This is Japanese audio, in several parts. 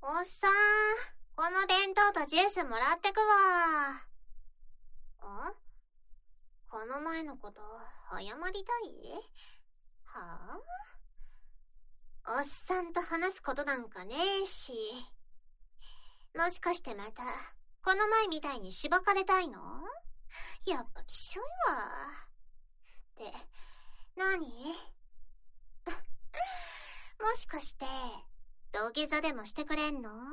おっさん、この弁当とジュースもらってくわ。この前のこと、謝りたい？はぁ？おっさんと話すことなんかねえし。もしかしてまた、この前みたいにしばかれたいの？やっぱきしょいわ。って、なに？もしかして、土下座でもしてくれんの？はい。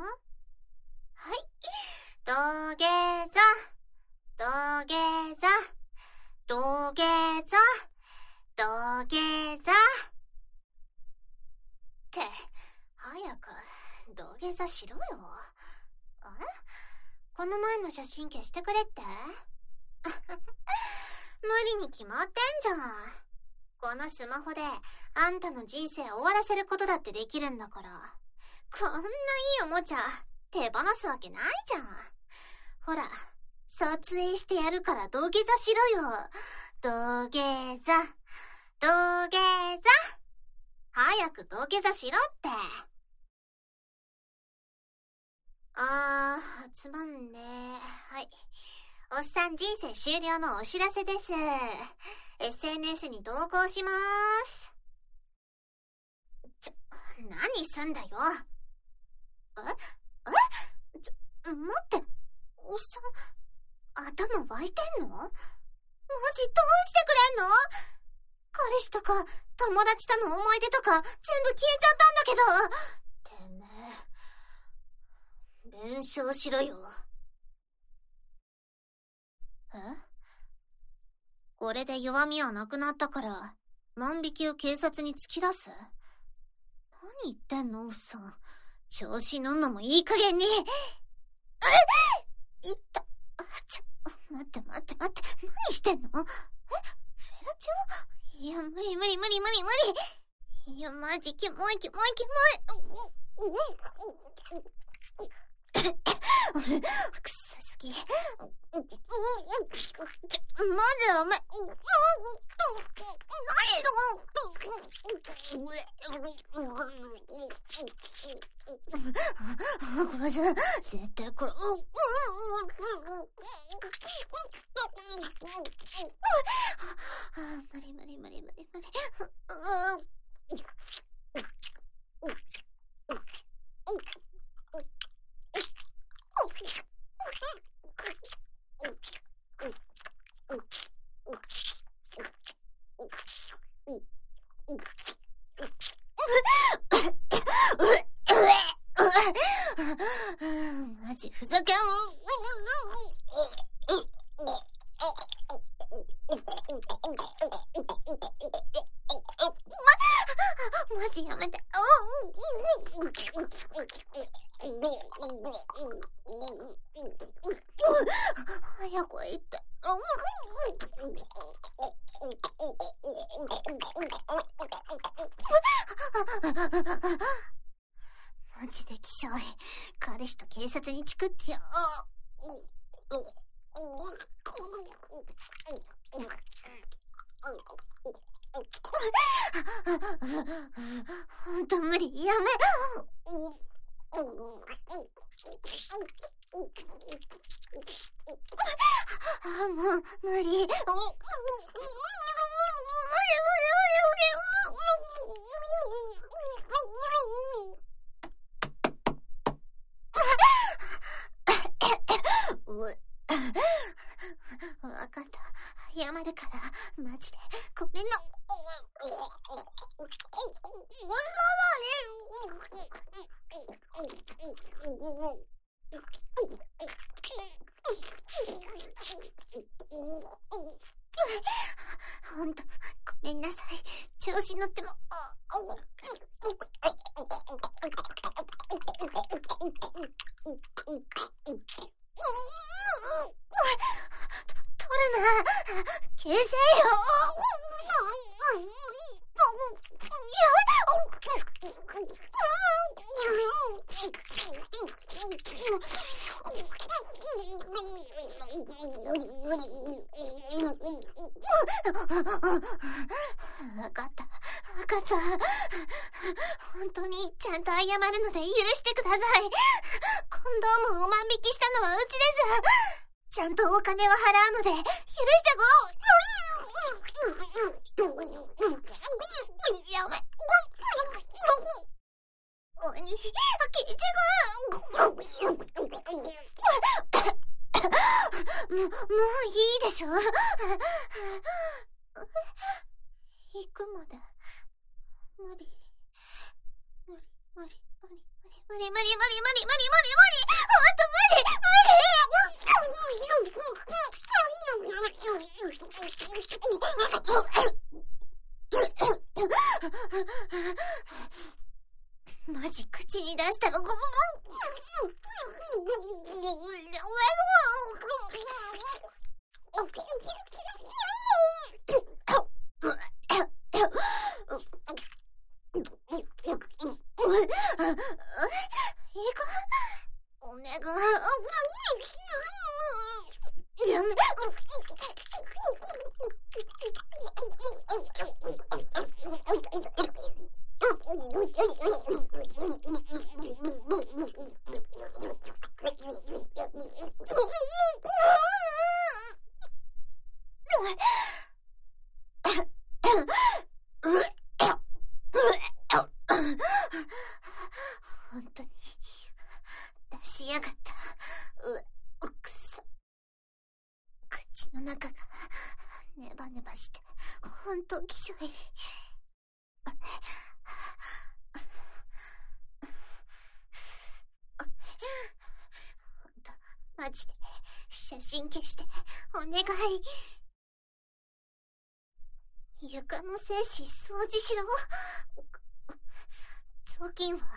土下座、土下座、土下座、土下座。って、早く土下座しろよ。あれ？この前の写真消してくれって？無理に決まってんじゃん。このスマホであんたの人生終わらせることだってできるんだから。こんないいおもちゃ手放すわけないじゃん。ほら、撮影してやるから土下座しろよ。土下座、土下座。早く土下座しろって。つまんねえ。はい。おっさん人生終了のお知らせです。SNS に投稿しまーす。何すんだよ。待って、おっさん、頭湧いてんの？マジどうしてくれんの？彼氏とか、友達との思い出とか、全部消えちゃったんだけど。てめえ、弁償しろよ。これで弱みはなくなったから、万引きを警察に突き出す？何言ってんの、おっさん。調子乗んのもいい加減に。いった。待って。何してんの？フェラチオ？いや、無理。いや、マジ、キモい。くっさすぎ。マジお前。これじゃ、絶対これ。無理。マジふざけん。マジやめて。早く行って。マジできしょい。彼氏と警察にチクってや。ほんと無理。やめ。もう無理。わかった。謝るから、マジで。ごめんな。ほんと、ごめんなさい。調子乗っても。取るな。消せよ。わかった。 わかった。本当にちゃんと謝るので許してください。コンドームを万引きしたのはうちです。ちゃんとお金は払うので許してやめ。鬼、ケイチもういいでしょ。行くまで無理。ほんと無理。マジ口に出したらお願い。やめ。本当に出しやがった。くそ。口の中がネバネバしてほんときしょい。ほんとマジで写真消してお願い。床の精子掃除しろ。雑巾は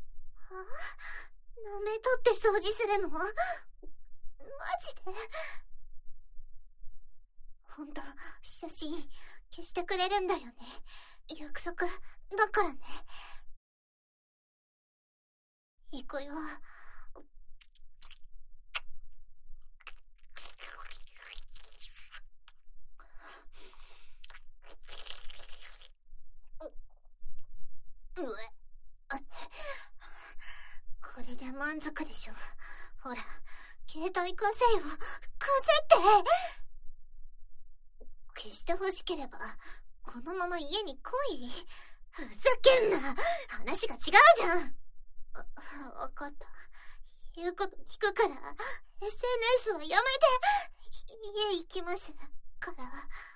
舐めとって掃除するの？マジで？ほんと写真消してくれるんだよね。約束だからね。行くよ。これで満足でしょ。ほら、携帯貸せよ。貸せって。消して欲しければこのまま家に来い。ふざけんな。話が違うじゃん。わかった。言うこと聞くから SNS はやめて。家行きますから。